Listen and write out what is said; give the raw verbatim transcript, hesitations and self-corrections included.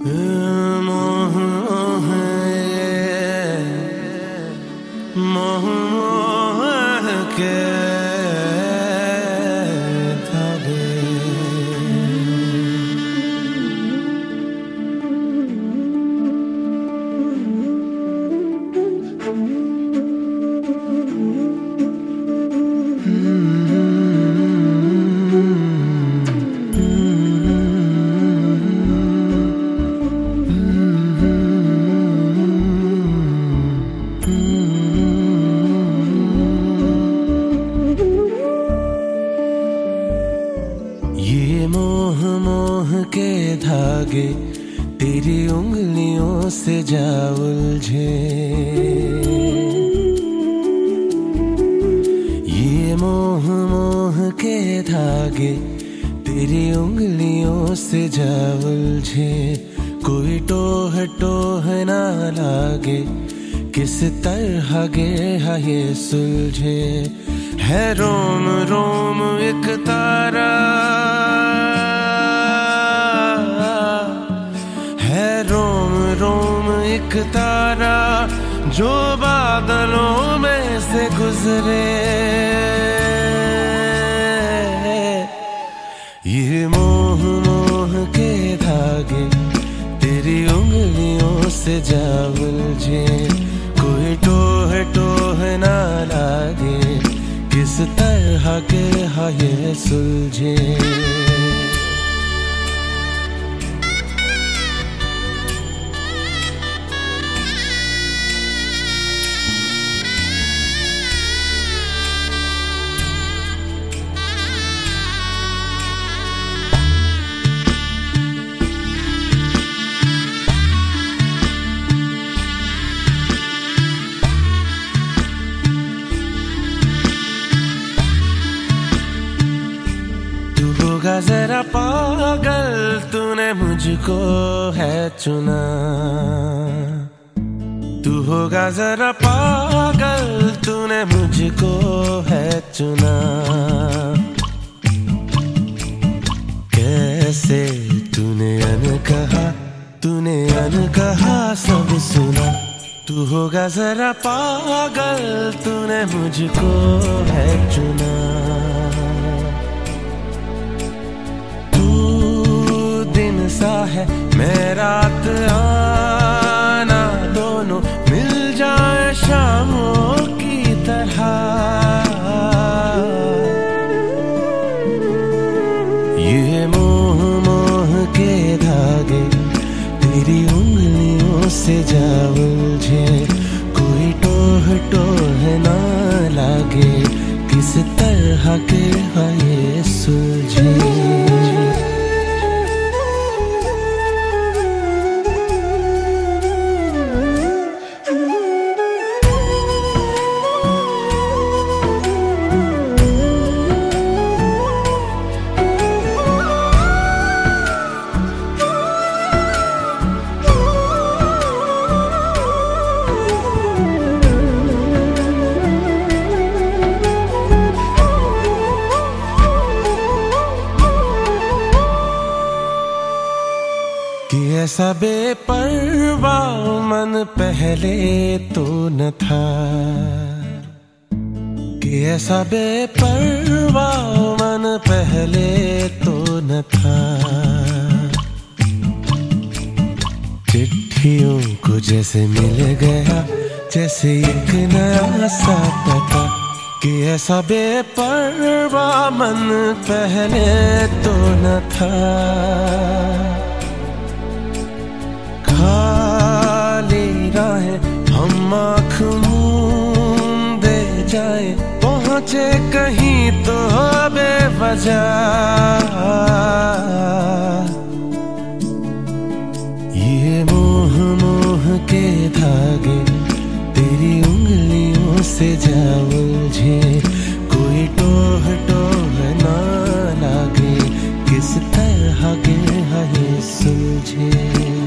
मोह मोह मोह के धागे। ये मोह मोह के धागे तेरी उंगलियों से जा उलझे। ये मोह मोह के धागे तेरी उंगलियों से जा उलझे। कोई टोह टोह ना लागे, किस तरह गे ये सुलझे। है रोम रोम एक तारा, है रोम रोम एक तारा जो बादलों में से गुजरे। ये मोह मोह के धागे तेरी उंगलियों से जा उलझे। कोई टोह टोह ना लागे, किस तरह के ये सुलझे। होगा जरा पागल तूने मुझको है चुना। तू होगा जरा पागल तूने मुझको है चुना। कैसे तूने अन कहा, तूने अन कहा सब सुना। तू होगा जरा पागल तूने मुझको है चुना। सा है मैं रात आना, दोनों मिल जाए शामों की तरह। ये मोह मोह के धागे तेरी उंगलियों से जा उलझे। कोई टोह टोह ना लागे, किस तरह के ये सुलझे। कि ऐसा बेपरवाह मन पहले तो न था। कि ऐसा बेपरवाह मन पहले तो न था। चिट्ठियों को जैसे मिल गया जैसे एक नया सा पता। कि ऐसा बेपरवाह मन पहले तो न था। खाली राहें हम आँख मूंदे जाए, पहुँचे कहीं तो बेवजह। ये मोह मोह के धागे तेरी उंगलियों से जा उलझे। कोई टोह टोह ना लागे, किस तरह के ये सुलझे।